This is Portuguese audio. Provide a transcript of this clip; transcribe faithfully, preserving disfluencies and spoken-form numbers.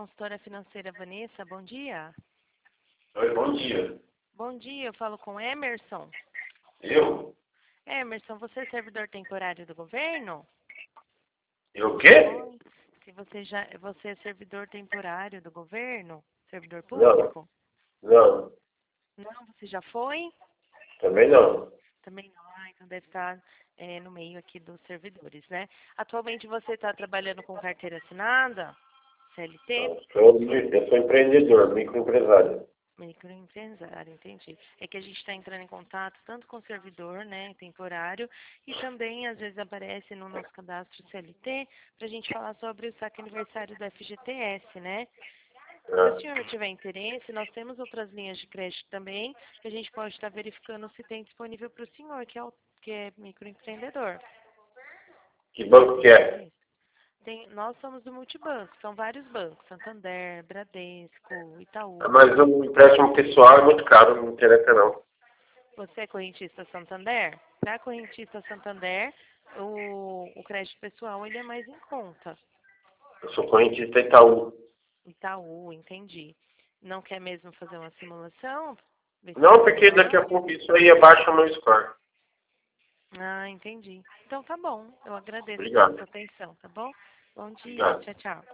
consultora financeira Vanessa, bom dia. Oi, bom dia. Bom dia, eu falo com Emerson. Eu? Emerson, você é servidor temporário do governo? Eu o quê? Oi. Se você já, você é servidor temporário do governo? Servidor Não, público? não, Não, você já foi? também não. Também não. Ah, então deve estar é, no meio aqui dos servidores, né? Atualmente você está trabalhando com carteira assinada? C L T? Não, sou, eu sou empreendedor, microempresário. Microempresário, entendi. É que a gente está entrando em contato tanto com o servidor, né, temporário, e também às vezes aparece no nosso cadastro C L T para a gente falar sobre o saque aniversário do F G T S, né? Se o Ah, senhor tiver interesse, nós temos outras linhas de crédito também, que a gente pode estar verificando se tem disponível para o senhor, que é, o, que é microempreendedor. que banco que é? Tem, nós somos do multibanco, são vários bancos, Santander, Bradesco, Ah, Itaú. mas o empréstimo pessoal é muito caro, não me interessa não. Você é correntista Santander? Para correntista Santander, o, o crédito pessoal ele é mais em conta. Eu sou correntista Itaú. Itaú, entendi. Não quer mesmo fazer uma simulação? Ver se Não, fica porque daqui melhor? a pouco isso aí abaixa o meu score. Ah, entendi. Então tá bom. Eu agradeço pela Obrigado. sua atenção, tá bom? Bom dia. Obrigado. Tchau, tchau.